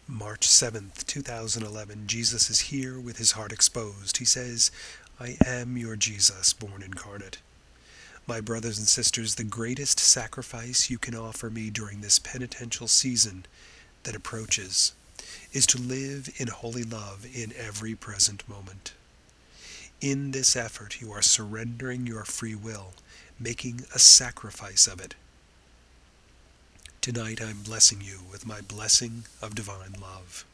March 7th, 2011, Jesus is here with his heart exposed. He says, I am your Jesus, born incarnate. My brothers and sisters, the greatest sacrifice you can offer me during this penitential season that approaches is to live in holy love in every present moment. In this effort, you are surrendering your free will, making a sacrifice of it. Tonight I'm blessing you with my blessing of divine love.